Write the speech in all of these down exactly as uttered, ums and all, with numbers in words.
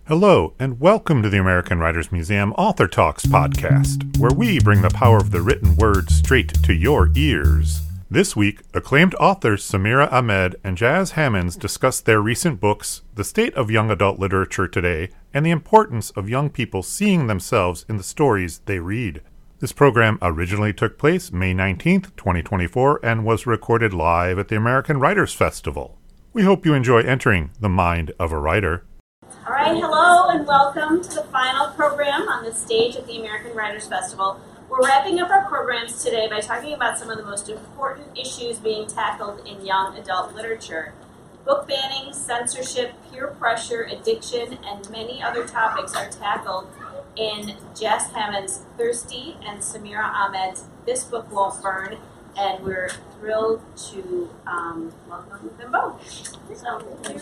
Hello, and welcome to the American Writers Museum Author Talks podcast, where we bring the power of the written word straight to your ears. This week, acclaimed authors Samira Ahmed and Jaz Hammonds discuss their recent books, the state of young adult literature today, and the importance of young people seeing themselves in the stories they read. This program originally took place May nineteenth, twenty twenty-four, and was recorded live at the American Writers Festival. We hope you enjoy entering the mind of a writer. All right, hello and welcome to the final program on the stage at the American Writers Festival. We're wrapping up our programs today by talking about some of the most important issues being tackled in young adult literature. Book banning, censorship, peer pressure, addiction, and many other topics are tackled in Jaz Hammonds' Thirsty and Samira Ahmed's This Book Won't Burn, and we're thrilled to um, welcome them both. So,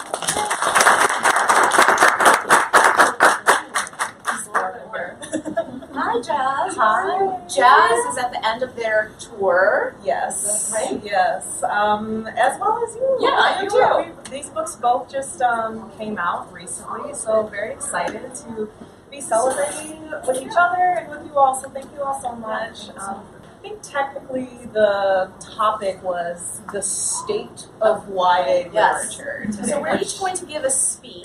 Hi, Jaz. Hi. Jaz is at the end of their tour. Yes. Right? Yes. Um, as well as you. Yeah, I you do. are. We, these books both just um, came out recently, so very excited to be celebrating with each other and with you all. So thank you all so much. Um, I think technically the topic was the state of Y A Yes. literature. So we're each going to give a speech,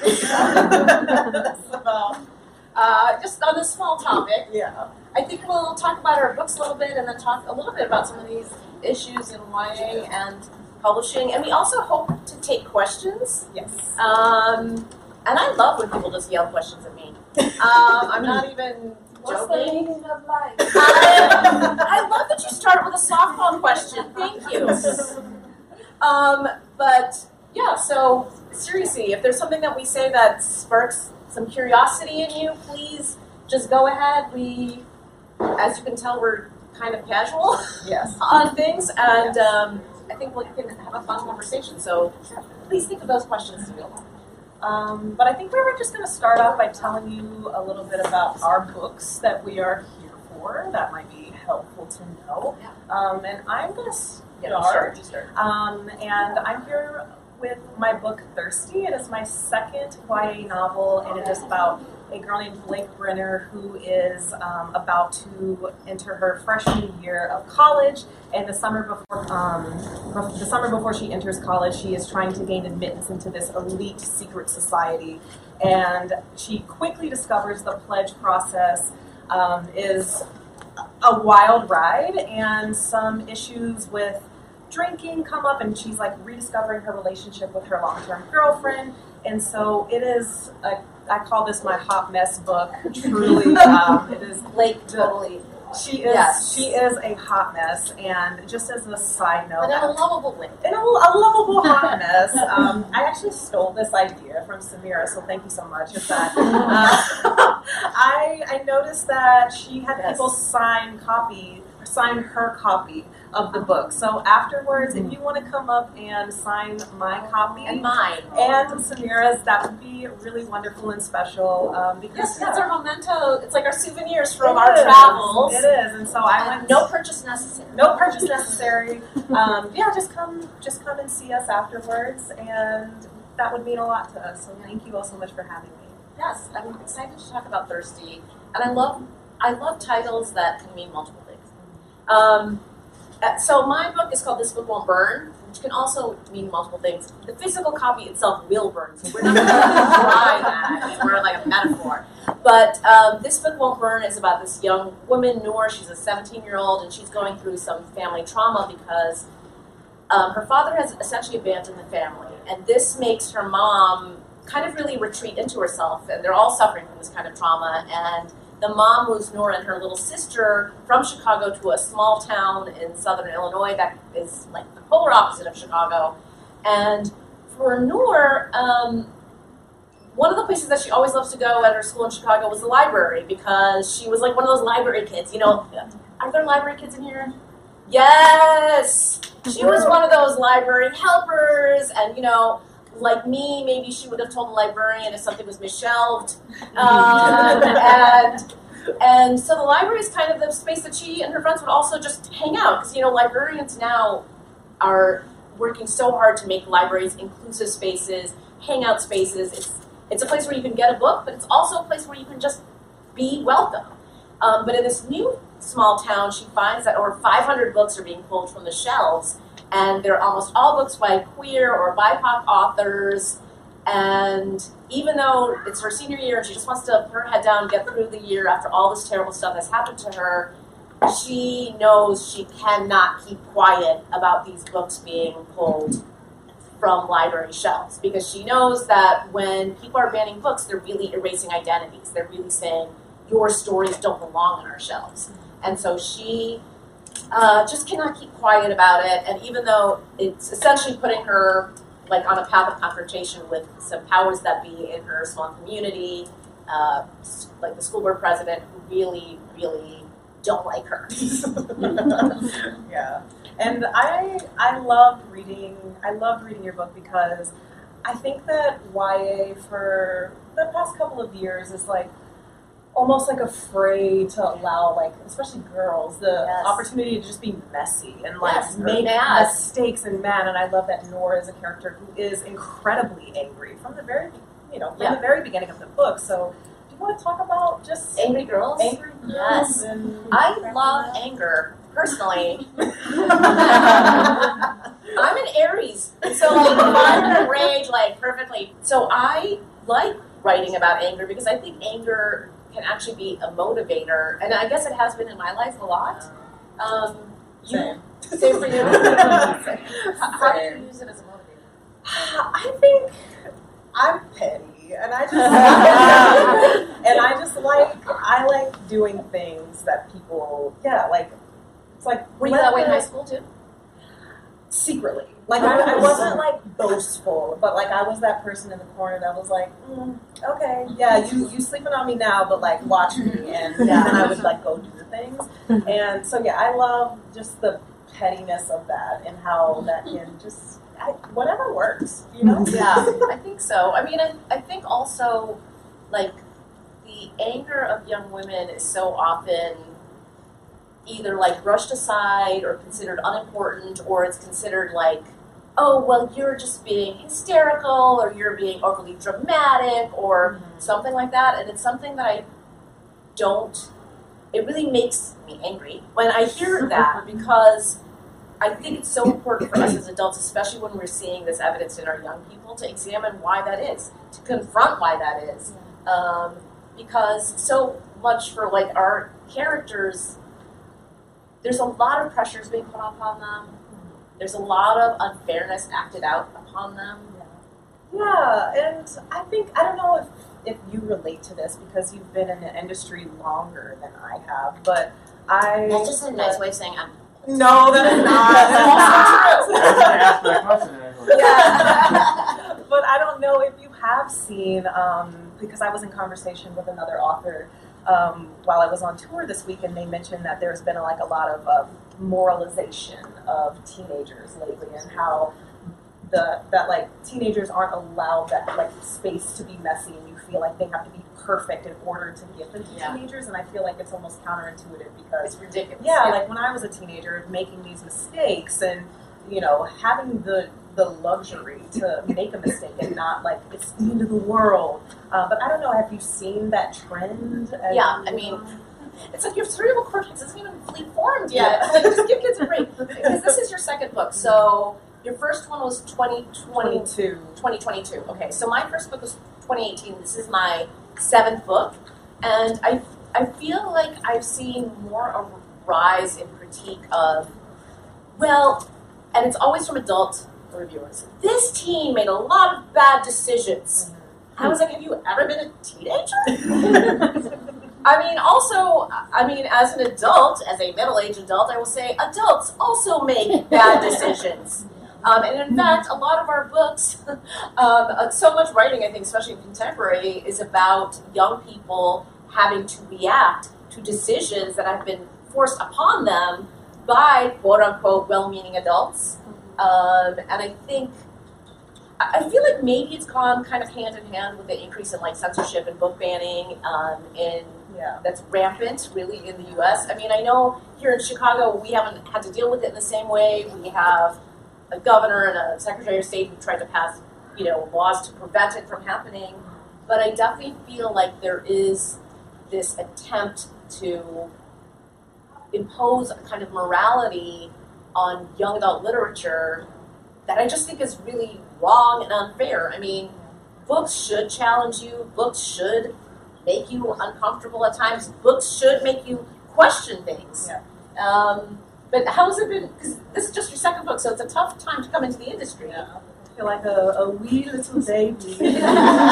so, uh, just on a small topic. yeah. I think we'll talk about our books a little bit and then talk a little bit about some of these issues in Y A and publishing. And we also hope to take questions. Yes. Um, and I love when people just yell questions at me. Um, I'm not even What's the joking. meaning of life? I, I love that you start with a softball question. Thank you. Um, but yeah, so seriously, if there's something that we say that sparks some curiosity in you, please just go ahead. We, as you can tell, we're kind of casual Yes. on things, and um, I think we can have a fun conversation. So please think of those questions to go. Um, but I think we were just going to start off by telling you a little bit about our books that we are here for. That might be helpful to know. Yeah. Um, and I'm going to Yeah, start. you start. Um, and I'm here with my book Thirsty. It is my second Y A novel, and it is about a girl named Blake Brenner who is um, about to enter her freshman year of college. And the summer before, um, the summer before she enters college, she is trying to gain admittance into this elite secret society. And she quickly discovers the pledge process um, is a wild ride, and some issues with drinking come up, and she's like rediscovering her relationship with her long-term girlfriend. And so it is a, I call this my hot mess book. Truly, um, it is Blake, totally. She is Yes. she is a hot mess. And just as a side note, But in a lovable way. in a, a lovable hot mess. Um, I actually stole this idea from Samira, so thank you so much. It's that, uh, I I noticed that she had Yes. people sign copy, sign her copy of the book. So afterwards, if you want to come up and sign my copy And mine. and Samira's, that would be really wonderful and special. Um, because Yes, that's our memento. It's like our souvenirs from It our is. travels. It is, and so I And went. no purchase necessary. No purchase necessary. Um, yeah, just come, just come and see us afterwards, and that would mean a lot to us. So thank you all so much for having me. Yes, I'm excited to talk about Thirsty, and I love I love titles that can mean multiple things. Um, uh, so my book is called This Book Won't Burn, which can also mean multiple things. The physical copy itself will burn, so we're not going to try that. It's more like a metaphor. But um, This Book Won't Burn is about this young woman, Noor. She's a seventeen-year-old, and she's going through some family trauma because um, her father has essentially abandoned the family, and this makes her mom kind of really retreat into herself, and they're all suffering from this kind of trauma. And the mom moves Noor and her little sister from Chicago to a small town in southern Illinois that is like the polar opposite of Chicago. And for Noor, um, one of the places that she always loves to go at her school in Chicago was the library, because she was like one of those library kids. You know, are there library kids in here? Yes! She was one of those library helpers, and you know, like me, maybe she would have told the librarian if something was misshelved. Um, and and so the library is kind of the space that she and her friends would also just hang out. Because, you know, librarians now are working so hard to make libraries inclusive spaces, hangout spaces. It's It's a place where you can get a book, but it's also a place where you can just be welcome. Um, but in this new small town, she finds that over five hundred books are being pulled from the shelves, and they're almost all books by queer or B I P O C authors. And even though it's her senior year and she just wants to put her head down and get through the year after all this terrible stuff has happened to her, she knows she cannot keep quiet about these books being pulled from library shelves, because she knows that when people are banning books, they're really erasing identities. They're really saying, your stories don't belong on our shelves. And so she uh, just cannot keep quiet about it. And even though it's essentially putting her like on a path of confrontation with some powers that be in her small community, uh, like the school board president, who really, really don't like her. Yeah, and I I love reading. I love reading your book because I think that Y A for the past couple of years is like almost like afraid to allow, like, especially girls, the Yes. opportunity to just be messy and like Yes, make mad. mistakes and mad. And I love that Nora is a character who is incredibly angry from the very, you know, from Yeah. the very beginning of the book. So, do you want to talk about just Angry girls? angry girls? Yes. And I love anger, personally. I'm an Aries, and so like fire and rage like perfectly. So I like writing about anger because I think anger can actually be a motivator, and I guess it has been in my life a lot. Um, you, Same. same for you. How, how do you use it as a motivator? I think I'm petty, and I just and I just like I like doing things that people, yeah, like it's like Were you let that way in the- high school too? secretly. Like I, I wasn't like boastful, but like I was that person in the corner that was like, mm, okay, yeah, you you sleeping on me now, but like watch me, and, and then I would like go do the things. And so yeah, I love just the pettiness of that and how that can just I, whatever works, you know. Yeah, I think so. I mean, I, I think also, like, the anger of young women is so often either, like, brushed aside or considered unimportant, or it's considered, like, oh, well, you're just being hysterical, or you're being overly dramatic, or Mhm. something like that. And it's something that I don't, it really makes me angry when I hear that, because I think it's so important for us as adults, especially when we're seeing this evidence in our young people, to examine why that is, to confront why that is. Um, because so much for like our characters, there's a lot of pressures being put upon them. There's a lot of unfairness acted out upon them. Yeah, and I think I don't know if if you relate to this because you've been in the industry longer than I have, but I That's just a nice way of saying I'm. No, that is not. That's also I was going to ask that question, actually. Yeah. But I don't know if you have seen, um, because I was in conversation with another author um, while I was on tour this week, and they mentioned that there's been like a lot of um, moralization of teenagers lately, and how the that like teenagers aren't allowed that like space to be messy, and you feel like they have to be perfect in order to give them to Yeah. teenagers, and I feel like it's almost counterintuitive because It's ridiculous. yeah, like when I was a teenager, making these mistakes and, you know, having the the luxury to make a mistake and not like it's the end of the world. Uh, but I don't know, have you seen that trend? as Yeah, you- I mean, it's like your cerebral cortex isn't even fully formed yet. Like, just give kids a break. Because this is your second book. So your first one was twenty twenty, twenty-two. twenty twenty-two. Okay, so my first book was twenty eighteen. This is my seventh book. And I, I feel like I've seen more of a rise in critique of, well, and it's always from adult reviewers. This teen made a lot of bad decisions. I was like, have you ever been a teenager? I mean, also, I mean, as an adult, as a middle-aged adult, I will say adults also make bad decisions. Um, and in fact, a lot of our books, um, uh, so much writing, I think, especially in contemporary, is about young people having to react to decisions that have been forced upon them by quote-unquote well-meaning adults. Um, and I think, I I feel like maybe it's gone kind of hand in hand with the increase in like censorship and book banning um, in Yeah. that's rampant, really, in the U S. I mean, I know here in Chicago, we haven't had to deal with it in the same way. We have a governor and a secretary of state who tried to pass, you know, laws to prevent it from happening. but I definitely feel like there is this attempt to impose a kind of morality on young adult literature that I just think is really wrong and unfair. I mean, books should challenge you. Books should make you uncomfortable at times. Books should make you question things. Yeah. Um, but how's it been? Because this is just your second book, so it's a tough time to come into the industry. Yeah. I feel like a, a wee little baby. And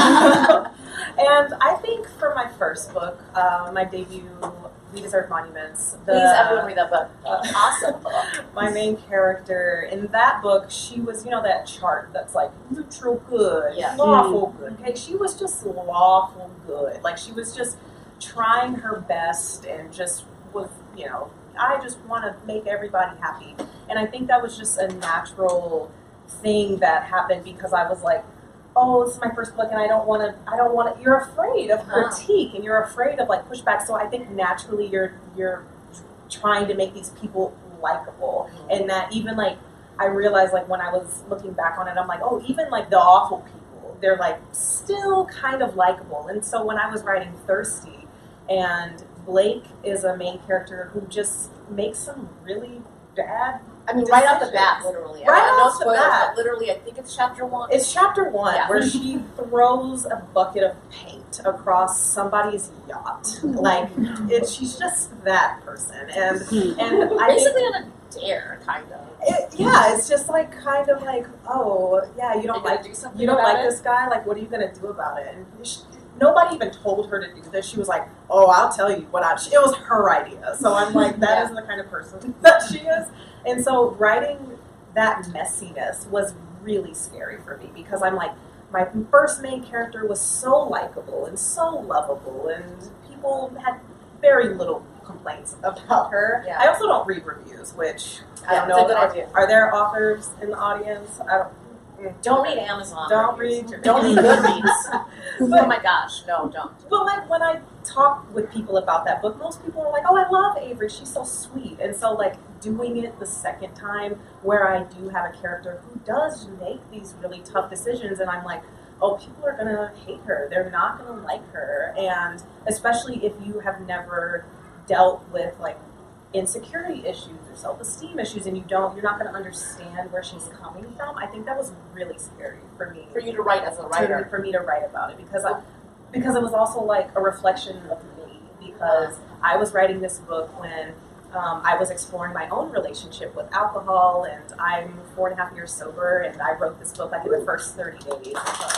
I think for my first book, uh, my debut, We Deserve Monuments. The, Please, everyone read that book. Uh, Awesome book. My main character in that book, she was, you know, that chart that's like neutral good, Yeah. lawful good. Okay, she was just lawful good. Like she was just trying her best and just was, you know, I just want to make everybody happy. And I think that was just a natural thing that happened because I was like, oh, this is my first book, and I don't want to. I don't want to. You're afraid of critique, and you're afraid of like pushback. So I think naturally, you're you're trying to make these people likable, and that even like I realized like when I was looking back on it, I'm like, oh, even like the awful people, they're like still kind of likable. And so when I was writing Thirsty, and Blake is a main character who just makes some really bad. I mean, right off the bat, literally. Right I mean, no off the spoilers, bat. but literally, I think it's chapter one. It's chapter one Yeah. where she throws a bucket of paint across somebody's yacht. Like it, she's just that person, and and I Basically think, on a dare, kind of. it, yeah, it's just like kind of like, oh yeah, you don't You're gonna like do something you don't about like it? this guy. Like, what are you gonna do about it? And she, nobody even told her to do this. She was like, oh, I'll tell you what I. It was her idea. So I'm like, that Yeah. is the kind of person that she is. And so writing that messiness was really scary for me because I'm like, my first main character was so likable and so lovable, and people had very little complaints about her. Yeah. I also don't read reviews, which I Yeah, don't it's a know. good Are, idea. are there authors in the audience? I don't. Don't read Amazon. Don't reviews. read- Don't read Goodreads. But- Oh my gosh, no, don't. But like when I talk with people about that book, most people are like, "Oh, I love Avery. She's so sweet." And so like doing it the second time, where I do have a character who does make these really tough decisions, and I'm like, "Oh, people are gonna hate her. They're not gonna like her." And especially if you have never dealt with like insecurity issues or self-esteem issues, and you don't, you're not gonna understand where she's coming from. I think that was really scary for me. For you to write as a to- writer. for me to write about it because I, because it was also like a reflection of me because I was writing this book when um, I was exploring my own relationship with alcohol, and I'm four and a half years sober, and I wrote this book like in the first thirty days.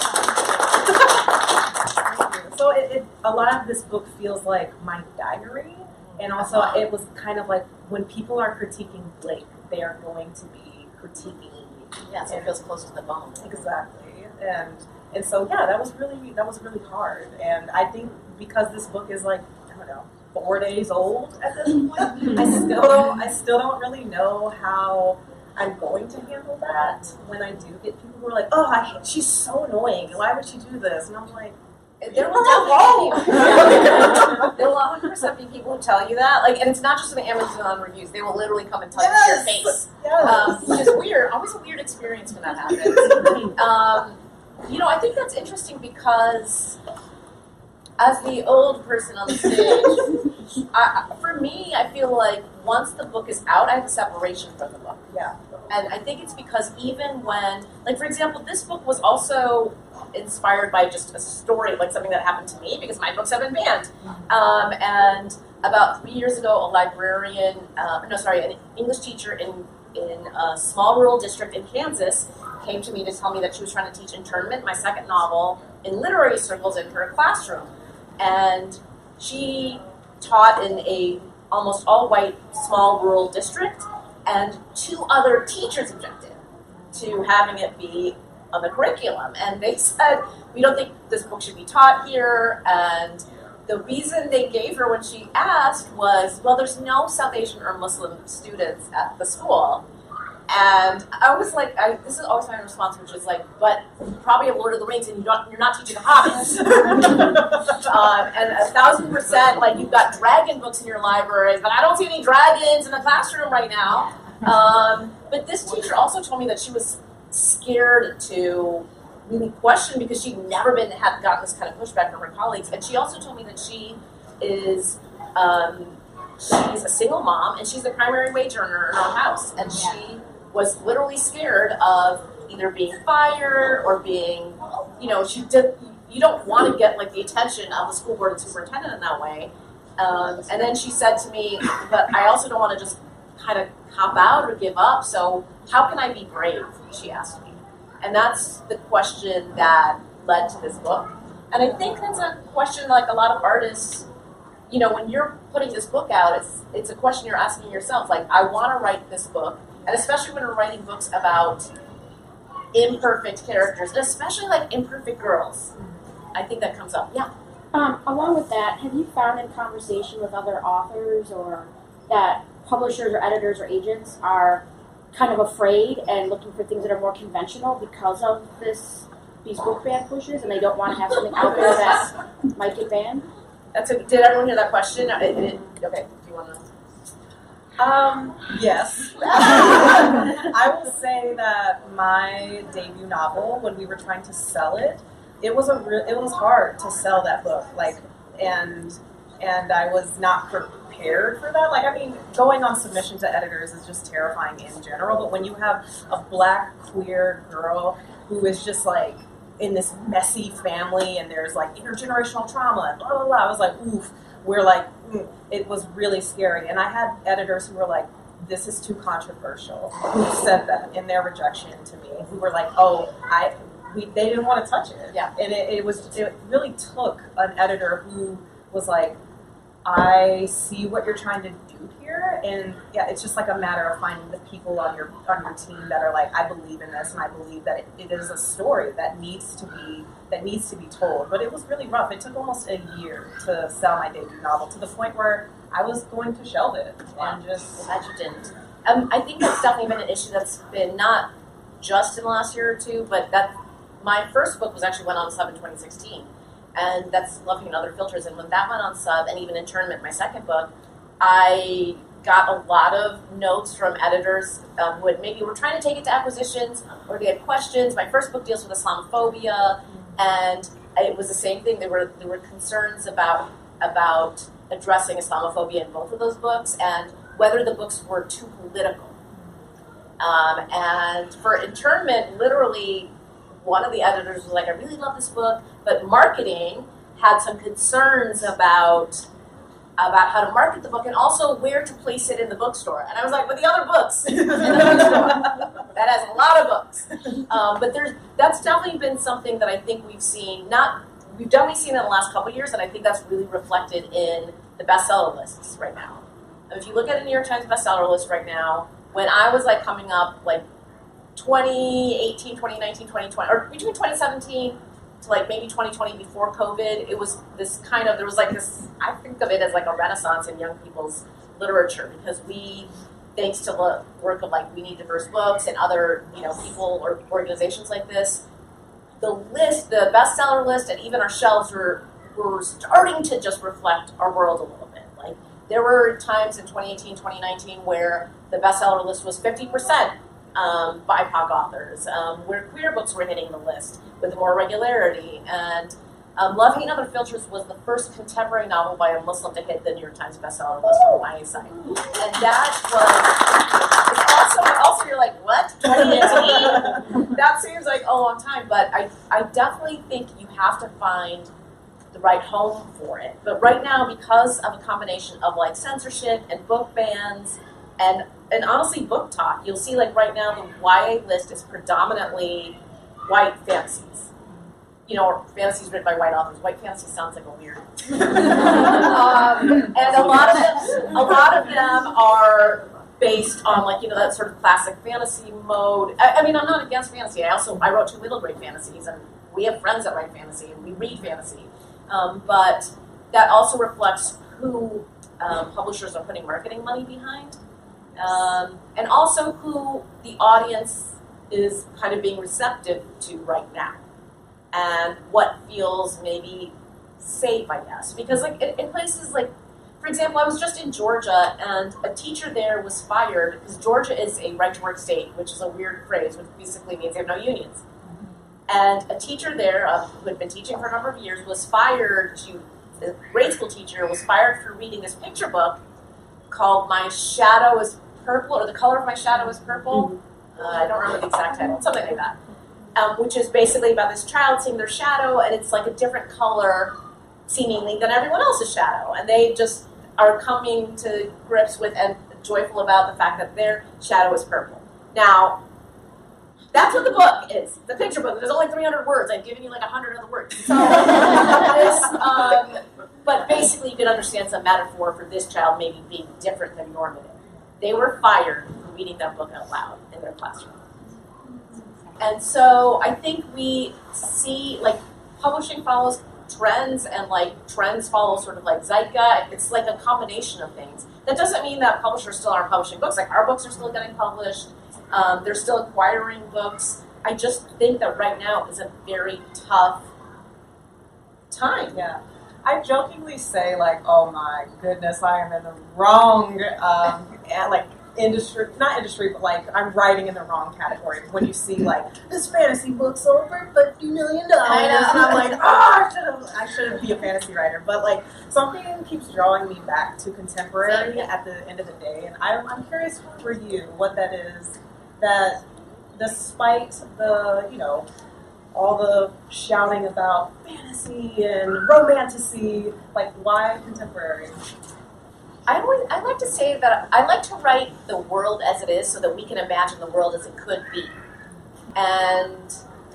So it, it a lot of this book feels like my diary, and also it was kind of like when people are critiquing Blake, they are going to be critiquing me. Yeah, so it feels close to the bone. Exactly, and and so yeah, that was really that was really hard, and I think because this book is like I don't know four days old at this point, I still don't I still don't really know how I'm going to handle that when I do get people who are like, oh, I hate, she's so annoying, why would she do this? And I'm like, There will You're definitely be there will one hundred percent be people who tell you that, like, and it's not just in the Amazon reviews. They will literally come and touch your yes, face, yes. um, which is weird. Always a weird experience when that happens. Um, you know, I think that's interesting because as the old person on the stage, I, for me, I feel like once the book is out, I have a separation from the book. Yeah. And I think it's because even when, like, for example, this book was also inspired by just a story, like something that happened to me, because my books have been banned. Um, and about three years ago, a librarian, uh, no, sorry, an English teacher in, in a small rural district in Kansas came to me to tell me that she was trying to teach internment, my second novel, in literary circles in her classroom. And she taught in a almost all-white small rural district, and two other teachers objected to having it be on the curriculum. And they said, we don't think this book should be taught here. And the reason they gave her when she asked was, well, there's no South Asian or Muslim students at the school. And I was like, I, this is always my response, which is like, but you probably have Lord of the Rings and you don't, you're not teaching the Hobbits. um, and a thousand percent, like, you've got dragon books in your libraries, but I don't see any dragons in the classroom right now. Um, but this teacher also told me that she was scared to really questioned because she'd never been had gotten this kind of pushback from her colleagues. And she also told me that she is um, she's a single mom and she's the primary wage earner in our house, and Yeah. she was literally scared of either being fired or being, you know, she did. You don't want to get like the attention of the school board and superintendent in that way. Um, and then she said to me, but I also don't want to just kind of cop out or give up. So how can I be brave? She asked me. And that's the question that led to this book. And I think that's a question like a lot of artists, you know, when you're putting this book out, it's it's a question you're asking yourself. Like, I want to write this book. And especially when we're writing books about imperfect characters, and especially like imperfect girls. I think that comes up. Yeah. Um, along with that, have you found in conversation with other authors or that publishers or editors or agents are kind of afraid and looking for things that are more conventional because of this these book ban pushes, and they don't want to have something out there that might get banned? That's a, did everyone hear that question? I, I didn't, okay. Do you want to? Um, yes. I will say that my debut novel, when we were trying to sell it, it was a re- it was hard to sell that book. Like, and and I was not prepared for that. Like, I mean, going on submission to editors is just terrifying in general. But when you have a black queer girl who is just like in this messy family, and there's like intergenerational trauma and blah blah blah, I was like, oof. We're like, mm, it was really scary. And I had editors who were like, this is too controversial, who said that in their rejection to me, who were like, oh, I, we, they didn't want to touch it. Yeah. And it, it was, it really took an editor who was like, I see what you're trying to do here, and yeah, it's just like a matter of finding the people on your on your team that are like, I believe in this, and I believe that it, it is a story that needs to be that needs to be told. But it was really rough. It took almost a year to sell my debut novel, to the point where I was going to shelve it and just. Glad you didn't. Um, I think that's definitely been an issue that's been not just in the last year or two, but that my first book was actually went on sub in twenty sixteen. And that's Loving and Other Filters. And when that went on sub, and even Internment, my second book, I got a lot of notes from editors um, who had maybe were trying to take it to acquisitions, or they had questions. My first book deals with Islamophobia, and it was the same thing. There were there were concerns about about addressing Islamophobia in both of those books, and whether the books were too political. Um, and for Internment, literally, one of the editors was like, I really love this book, but marketing had some concerns about about how to market the book and also where to place it in the bookstore. And I was like, but the other books in the bookstore, that has a lot of books. Um, but there's that's definitely been something that I think we've seen, not we've definitely seen in the last couple of years, and I think that's really reflected in the bestseller lists right now. If you look at a New York Times bestseller list right now, when I was like coming up, like twenty eighteen, twenty nineteen, twenty twenty, or between twenty seventeen to like maybe twenty twenty before COVID, it was this kind of, there was like this, I think of it as like a renaissance in young people's literature, because we, thanks to the work of like We Need Diverse Books and other, you know, people or organizations like this, the list, the bestseller list, and even our shelves were, were starting to just reflect our world a little bit. Like, there were times in twenty eighteen, twenty nineteen where the bestseller list was fifty percent Um, B I P O C authors, um, where queer books were hitting the list with more regularity. And um, Loving and Other Filters was the first contemporary novel by a Muslim to hit the New York Times bestseller list on the Y A site. And that was, it's also, also you're like, what, twenty eighteen? That seems like a long time, but I, I definitely think you have to find the right home for it. But right now, because of a combination of like censorship and book bans, and and honestly, book talk, you'll see like right now the Y A list is predominantly white fantasies. You know, or fantasies written by white authors. White fantasy sounds like a weird. um, and a lot of them, a lot of them are based on like, you know, that sort of classic fantasy mode. I, I mean, I'm not against fantasy. I also I wrote two middle grade fantasies, and we have friends that write fantasy, and we read fantasy. Um, but that also reflects who um, publishers are putting marketing money behind. Um, and also who the audience is kind of being receptive to right now, and what feels maybe safe, I guess. Because like in, in places like, for example, I was just in Georgia, and a teacher there was fired because Georgia is a right-to-work state, which is a weird phrase, which basically means they have no unions. And a teacher there, uh, who had been teaching for a number of years, was fired. She, the grade school teacher, was fired for reading this picture book called "My Shadow Is Purple" or "The Color of My Shadow Is Purple." Uh, I don't remember the exact title, something like that. Um, which is basically about this child seeing their shadow, and it's like a different color, seemingly, than everyone else's shadow. And they just are coming to grips with and joyful about the fact that their shadow is purple. Now, that's what the book is. The picture book. There's only three hundred words. I've given you like one hundred other words. So, this, um, but basically, you can understand some metaphor for this child maybe being different than normative. They were fired for reading that book out loud in their classroom. And so I think we see, like, publishing follows trends, and, like, trends follow sort of like zeitgeist. It's like a combination of things. That doesn't mean that publishers still aren't publishing books. Like, our books are still getting published. Um, they're still acquiring books. I just think that right now is a very tough time. Yeah. I jokingly say, like, oh my goodness, I am in the wrong, um, like, industry, not industry, but, like, I'm writing in the wrong category. When you see, like, this fantasy book sold for fifty million dollars, I know. and I'm like, oh, I shouldn't, I shouldn't be a fantasy writer. But, like, something keeps drawing me back to contemporary at the end of the day. And I'm, I'm curious for you what that is, that despite the, you know, all the shouting about fantasy and romantasy, like, why contemporary? I always, I like to say that I like to write the world as it is so that we can imagine the world as it could be. And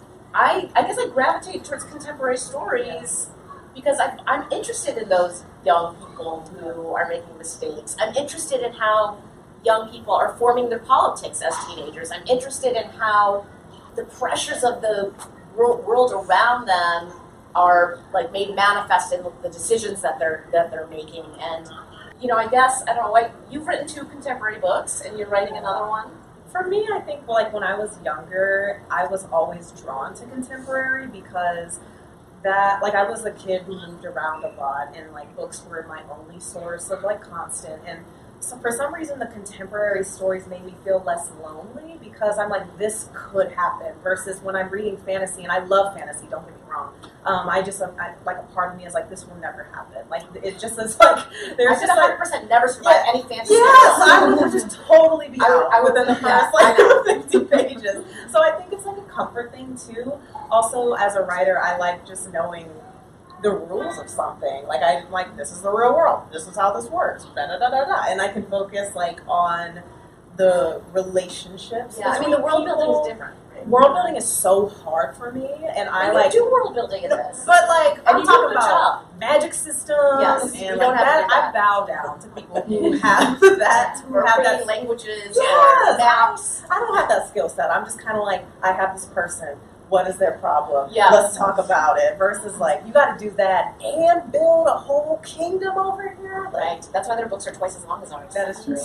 I, I guess I gravitate towards contemporary stories because I'm, I'm interested in those young people who are making mistakes. I'm interested in how young people are forming their politics as teenagers. I'm interested in how the pressures of the world around them are, like, made manifest in the decisions that they're that they're making. And you know, I guess, I don't know, like, you've written two contemporary books, and you're writing another one? For me, I think, like, when I was younger, I was always drawn to contemporary because that, like, I was a kid who moved around a lot, and, like, books were my only source of, like, constant, and so for some reason, the contemporary stories made me feel less lonely because I'm like, this could happen, versus when I'm reading fantasy, and I love fantasy, don't get me wrong, um, I just, I, like, a part of me is like, this will never happen. Like, it just is like, there's I just one hundred percent like, never survive yeah, any fantasy. Yes, I would just totally be I would- out I would- within the yeah, first, like, I fifty pages. So I think it's like a comfort thing, too. Also, as a writer, I like just knowing the rules of something. Like, I'm like, this is the real world. This is how this works. Da da da da da. And I can focus, like, on the relationships. Yeah, I mean, the world between building is people. different. World building is so hard for me, and I And like. you do world building in this. But, like, And I'm you do a talking good about job. magic systems, Yes, and you like don't have to that, do that. I bow down to people who have that, who Or have reading that. languages, Yes, or maps. I don't have that skill set. I'm just kind of like, I have this person. What is their problem? Yeah. Let's talk about it. Versus, like, you got to do that and build a whole kingdom over here. Like, Right. That's why their books are twice as long as ours. that is true.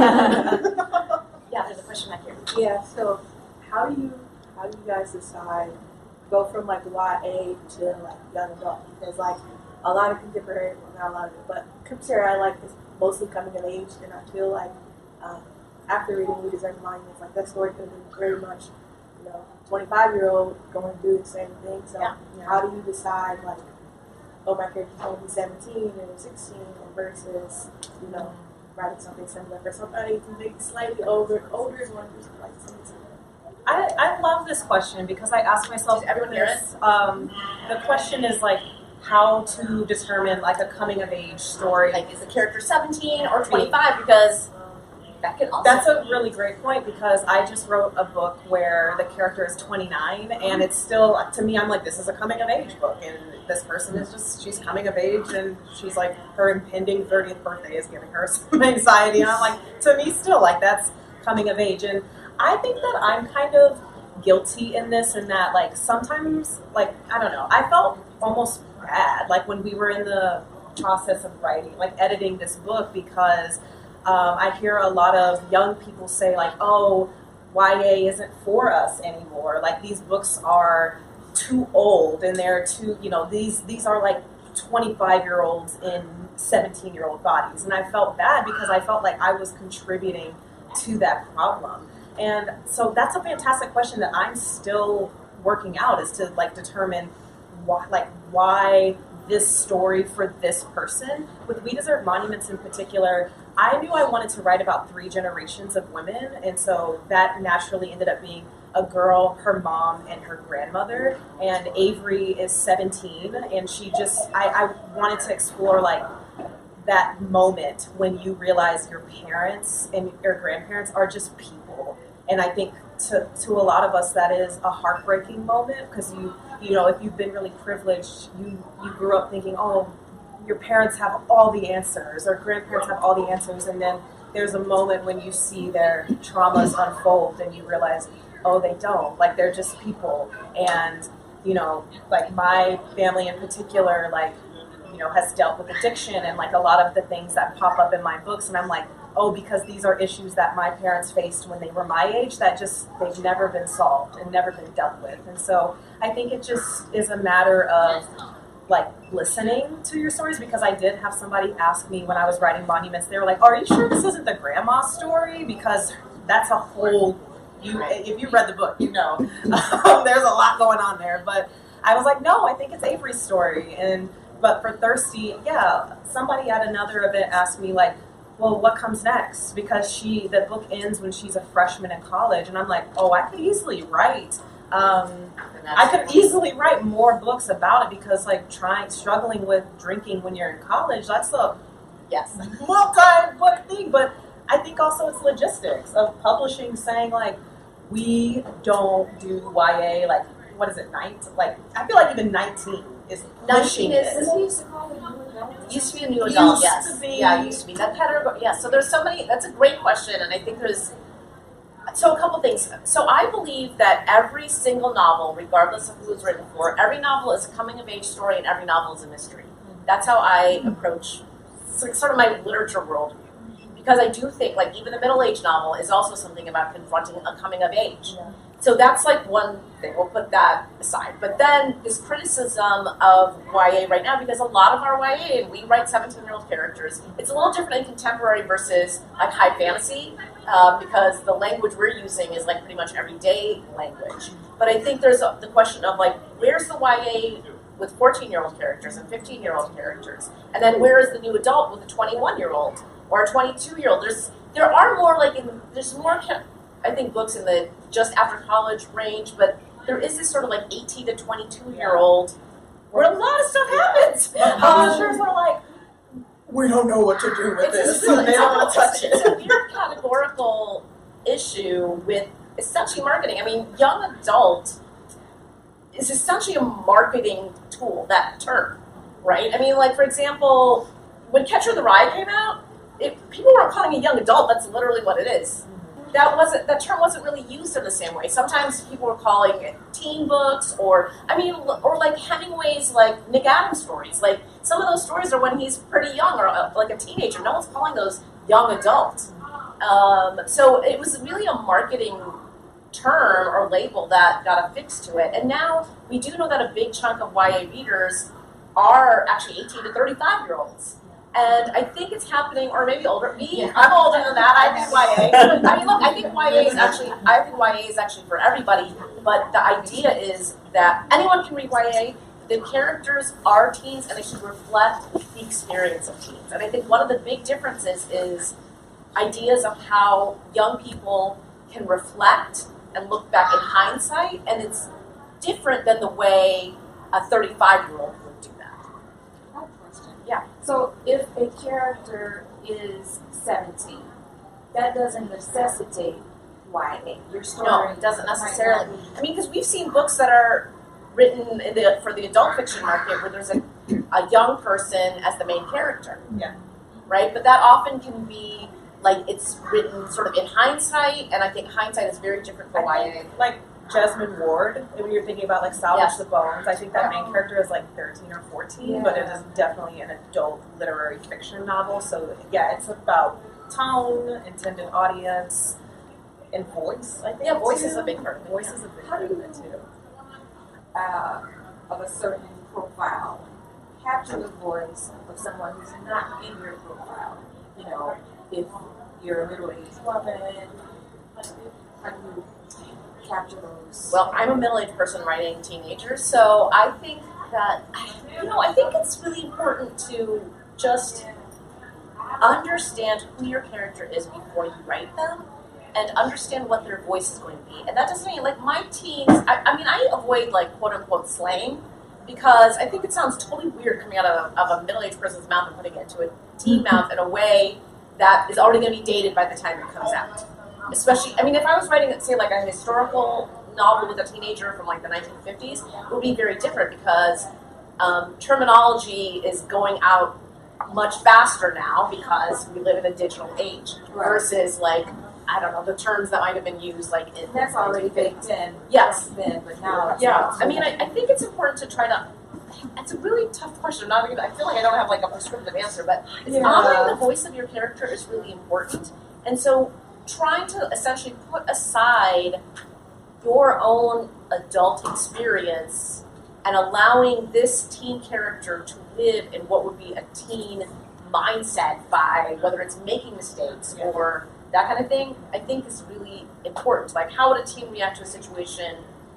Yeah, there's a question back here. Yeah, so how do you how do you guys decide go from like Y A to like young adult? Because like a lot of contemporary, well not a lot of it, but contemporary I like is mostly coming of age, and I feel like um, after reading We Deserve Monuments, like that story could have been very much, you know, twenty-five year old going through the same thing. So Yeah. how do you decide like, oh my character's only seventeen or sixteen versus, you know, writing something similar for somebody who's maybe slightly older, older one who's like something. I, I love this question because I ask myself, Did everyone hear this, um, the question is like how to determine like a coming of age story. Like, is the character seventeen or twenty-five? Because that can also That's a really great point because I just wrote a book where the character is twenty-nine and it's still, to me, I'm like, this is a coming of age book, and this person is just, she's coming of age, and she's like, her impending thirtieth birthday is giving her some anxiety, and I'm like, to me still, like, that's coming of age. And I think that I'm kind of guilty in this, in that, like, sometimes, like, I don't know, I felt almost bad, like, when we were in the process of writing, like, editing this book, because um, I hear a lot of young people say, like, oh, Y A isn't for us anymore, like, these books are too old, and they're too, you know, these, these are, like, twenty-five-year-olds in seventeen-year-old bodies, and I felt bad because I felt like I was contributing to that problem. And so that's a fantastic question that I'm still working out is to like determine why, like why this story for this person. With We Deserve Monuments in particular, I knew I wanted to write about three generations of women, and so that naturally ended up being a girl, her mom, and her grandmother. And Avery is seventeen, and she just, I, I wanted to explore like that moment when you realize your parents and your grandparents are just people. And I think to, to a lot of us that is a heartbreaking moment, because you, you know, if you've been really privileged, you, you grew up thinking, oh, your parents have all the answers, or grandparents have all the answers, and then there's a moment when you see their traumas unfold and you realize, oh, they don't. Like, they're just people. And, you know, like my family in particular, like, you know, has dealt with addiction and like a lot of the things that pop up in my books. And I'm like, oh, because these are issues that my parents faced when they were my age that just, they've never been solved and never been dealt with. And so I think it just is a matter of like listening to your stories, because I did have somebody ask me when I was writing Monuments, they were like, are you sure this isn't the grandma story? Because that's a whole, you, if you read the book, you know, um, there's a lot going on there. But I was like, no, I think it's Avery's story. And But for Thirsty, yeah, somebody at another event asked me, like, well, what comes next? Because she, the book ends when she's a freshman in college, and I'm like, oh, I could easily write. Um, I could easily write more books about it, because, like, trying, struggling with drinking when you're in college, that's a Yes. multi-book thing. But I think also it's logistics of publishing, saying, like, we don't do Y A, like, what is it, nine? Like, I feel like even nineteen is pushing nineteen is, it. Isn't he used to call it new adult? Used to be a new adult, Used yes. to be. Yeah, it used to be. That category, yeah. So there's so many, that's a great question, and I think there's, so a couple things. So I believe that every single novel, regardless of who it's written for, every novel is a coming-of-age story, and every novel is a mystery. That's how I approach sort of my literature worldview. Because I do think, like, even a middle-age novel is also something about confronting a coming-of-age. Yeah. So that's like one thing, we'll put that aside. But then this criticism of Y A right now, because a lot of our Y A, and we write seventeen-year-old characters, it's a little different in contemporary versus like high fantasy, uh, because the language we're using is like pretty much everyday language. But I think there's a, the question of like, where's the Y A with fourteen-year-old characters and fifteen-year-old characters? And then where is the new adult with a twenty-one-year-old or a twenty-two-year-old? There's, there are more like, in, there's more, I think, books in the just after college range, but there is this sort of like eighteen to twenty-two year old where a lot of stuff happens. But publishers are like, we don't know what to do with It's, this. it's, it's, They don't want to touch it's a it. weird categorical issue with essentially marketing. I mean, young adult is essentially a marketing tool, that term, right? I mean, like, for example, when Catcher in the Rye came out, it, people weren't calling it young adult. That's literally what it is. That wasn't that term wasn't really used in the same way. Sometimes people were calling it teen books, or I mean, or like Hemingway's like Nick Adams stories. Like some of those stories are when he's pretty young or uh, like a teenager. No one's calling those young adult. Um, so it was really a marketing term or label that got affixed to it. And now we do know that a big chunk of Y A readers are actually eighteen to thirty-five year olds. And I think it's happening, or maybe older. Me, yeah. I'm older than that. I think Y A. I mean, look, I think Y A is actually. I think Y A is actually for everybody. But the idea is that anyone can read Y A. The characters are teens, and they should reflect the experience of teens. And I think one of the big differences is ideas of how young people can reflect and look back in hindsight, and it's different than the way a thirty-five-year-old would do that. I have a question. Yeah. So if a character is seventeen, that doesn't necessitate Y A. Your story No, it doesn't necessarily. I mean, because we've seen books that are written in the, for the adult fiction market where there's a, a young person as the main character. Yeah. Right? But that often can be, like, it's written sort of in hindsight, and I think hindsight is very different for Y A. Like Jesmyn Ward, when you're thinking about like Salvage Yes. the Bones, I think that main character is like thirteen or fourteen, Yeah. but it is definitely an adult literary fiction novel. So yeah, it's about tone, intended audience, and voice. I think Yeah, voice too. is a big part of it. Voice is a big How part do of you- it too. uh, of a certain profile, capture the voice of someone who's not in your profile. You know, if you're a middle-aged woman, how do you capture those? Well, I'm a middle-aged person writing teenagers, so I think that, you know, I think it's really important to just understand who your character is before you write them and understand what their voice is going to be. And that doesn't mean, like, my teens, I, I mean, I avoid, like, quote-unquote slang because I think it sounds totally weird coming out of, of a middle-aged person's mouth and putting it into a teen mouth in a way that is already going to be dated by the time it comes out. Especially, I mean, if I was writing, say, like a historical novel with a teenager from, like, the nineteen fifties, it would be very different because um, terminology is going out much faster now because we live in a digital age versus, like, I don't know, the terms that might have been used, like, in That's already baked in. Yes. Then, but now it's Yeah. not. I mean, I, I think it's important to try to. It's a really tough question. Not even, I feel like I don't have like a prescriptive answer, but it's Yeah. honoring the voice of your character is really important. And so, trying to essentially put aside your own adult experience and allowing this teen character to live in what would be a teen mindset by whether it's making mistakes or that kind of thing, I think is really important. Like, how would a teen react to a situation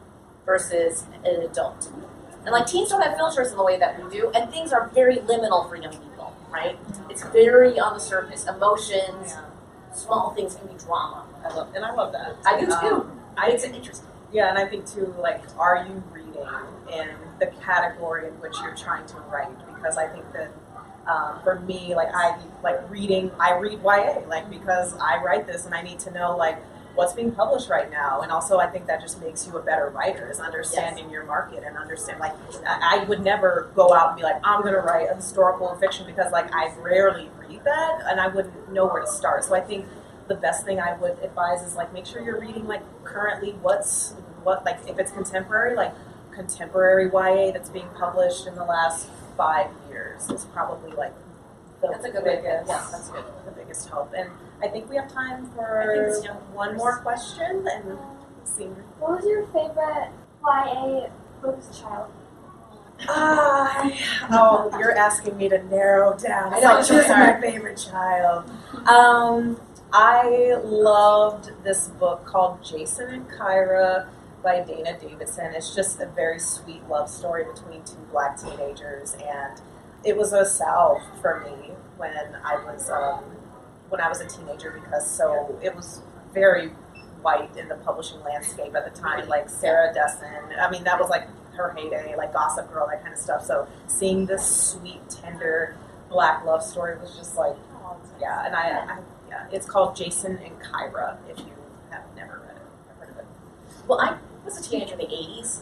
versus an adult? And, like, teens don't have filters in the way that we do, and things are very liminal for young people, right? It's very on the surface. Emotions, small things can be drama. I love, and I love that. I do, too. Um, I think it's interesting. Yeah, and I think too, like, are you reading in the category in which you're trying to write? Because I think that um, for me, like, I like reading. I read Y A, like, because I write this, and I need to know, like, what's being published right now. And also, I think that just makes you a better writer, is understanding yes. your market and understand. Like, I, I would never go out and be like, I'm going to write a historical fiction because, like, I rarely read that, and I wouldn't know where to start. So I think the best thing I would advise is, like, make sure you're reading, like, currently what's what like if it's contemporary, like contemporary Y A that's being published in the last five years is probably like the that's a good biggest, yeah, that's good. the biggest help. And I think we have time for one more question and see. What was your favorite Y A book as a child? Ah, oh, you're asking me to narrow down. I know, Like, choose sorry. my favorite child. Um, I loved this book called Jason and Kyra by Dana Davidson. It's just a very sweet love story between two black teenagers, and it was a salve for me when I was um, when I was a teenager because so it was very white in the publishing landscape at the time, like Sarah Dessen. I mean, that was like her heyday, like Gossip Girl, that kind of stuff. So seeing this sweet, tender black love story was just like, yeah. And I, I yeah, it's called Jason and Kyra. If you have never read it, I've heard of it. Well, I was a teenager in the eighties.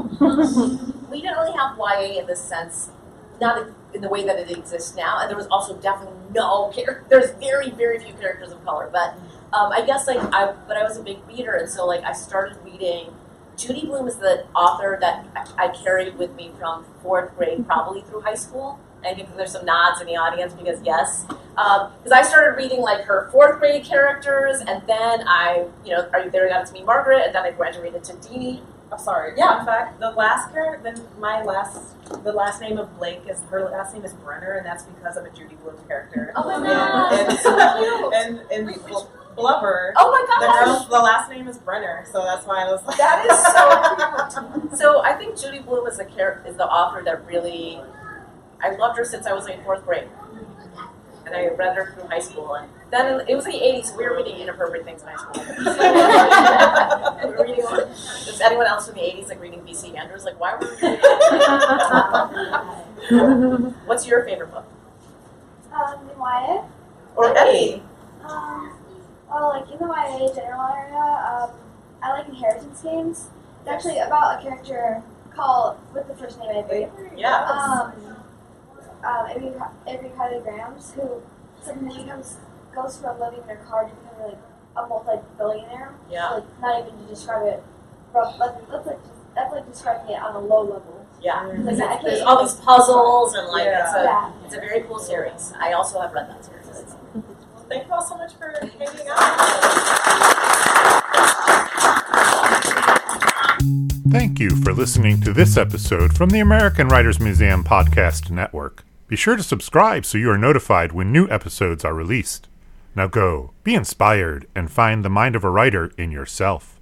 We didn't really have Y A in this sense, not in the way that it exists now. And there was also definitely no character. There's very, very few characters of color. But um, I guess like I, but I was a big reader, and so like I started reading. Judy Blume is the author that I carried with me from fourth grade, probably through high school. I think there's some nods in the audience because yes, because um, I started reading like her fourth grade characters, and then I, you know, Are You There? Got to Meet Margaret, and then I graduated to Deanie. Oh, sorry. Yeah. Fun fact: the last character, then my last, the last name of Blake is her last name is Brenner, and that's because of a Judy Blume character. Oh my And- god, and, that's so cute. and, and, Wait, which- Blubber. Oh my The gosh. girl, the last name is Brenner, so that's why I was like. That is so cute. So I think Judy Blume is the char- is the author that really, I loved her since I was in fourth grade, and I read her through high school. And then it was in the eighties. We were reading inappropriate things in high school. we were reading. Is anyone else from the eighties like reading B C Andrews? Like, why were we reading? What's your favorite book? Um, in Y Or any? A? Um, well, like in the Y A general area, um, I like Inheritance Games. It's actually about a character called, with the first name Avery. Yeah. Um, um, Avery, Avery Kylie Grahams, who suddenly becomes, goes from living in her car to becoming like a multi-billionaire. Yeah. Like, not even to describe it, rough, but that's like, that's like describing it on a low level. Yeah. Like, There's, I can't there's even- all these puzzles and like Yeah. it's a Yeah. it's a very cool series. I also have read that series. Thank you all so much for hanging out. Thank you for listening to this episode from the American Writers Museum Podcast Network. Be sure to subscribe so you are notified when new episodes are released. Now go, be inspired, and find the mind of a writer in yourself.